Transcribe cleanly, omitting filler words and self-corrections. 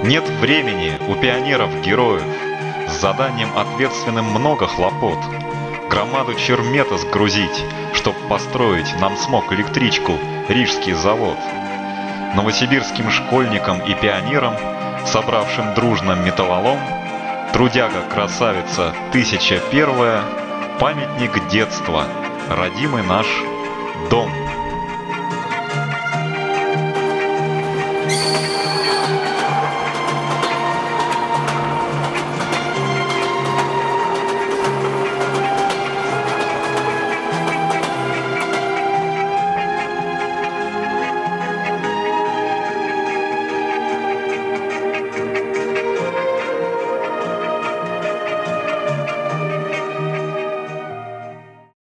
Нет времени у пионеров-героев, с заданием ответственным много хлопот. Громаду чермета сгрузить, чтоб построить нам смог электричку Рижский завод. Новосибирским школьникам и пионерам, собравшим дружно металлолом, трудяга-красавица 1001, памятник детства, родимый наш дом.